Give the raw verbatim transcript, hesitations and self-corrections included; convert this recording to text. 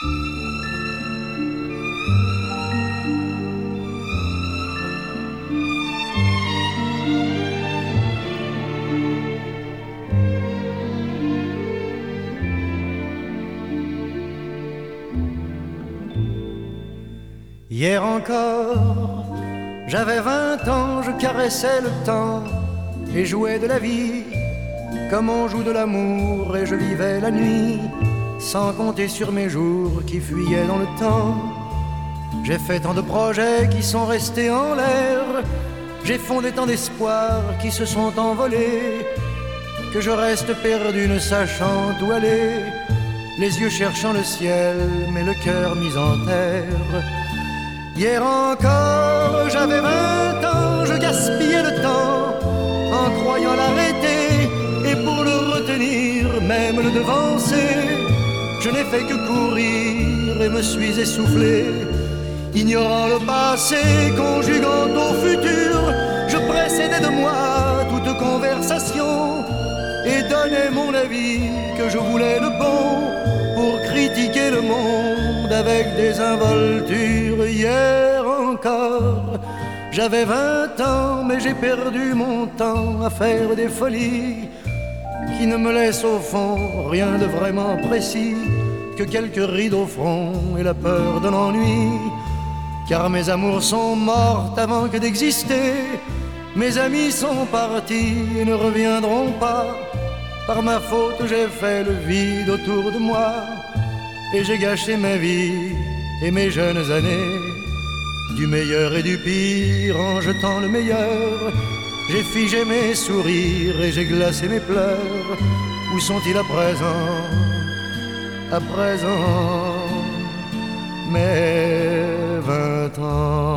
Hier encore, j'avais vingt ans, je caressais le temps et jouais de la vie comme on joue de l'amour, et je vivais la nuit sans compter sur mes jours qui fuyaient dans le temps. J'ai fait tant de projets qui sont restés en l'air, j'ai fondé tant d'espoirs qui se sont envolés, que je reste perdu ne sachant où aller, les yeux cherchant le ciel mais le cœur mis en terre. Hier encore, j'avais vingt ans, je gaspillais le temps en croyant l'arrêter, et pour le retenir, même le devancer, je n'ai fait que courir et me suis essoufflé. Ignorant le passé, conjuguant au futur, je précédais de moi toute conversation et donnais mon avis que je voulais le bon pour critiquer le monde avec des involtures. Hier encore, j'avais vingt ans, mais j'ai perdu mon temps à faire des folies qui ne me laissent au fond rien de vraiment précis que quelques rides au front et la peur de l'ennui. Car mes amours sont mortes avant que d'exister, mes amis sont partis et ne reviendront pas. Par ma faute j'ai fait le vide autour de moi, et j'ai gâché ma vie et mes jeunes années. Du meilleur et du pire en jetant le meilleur, j'ai figé mes sourires et j'ai glacé mes pleurs. Où sont-ils à présent, à présent, mes vingt ans?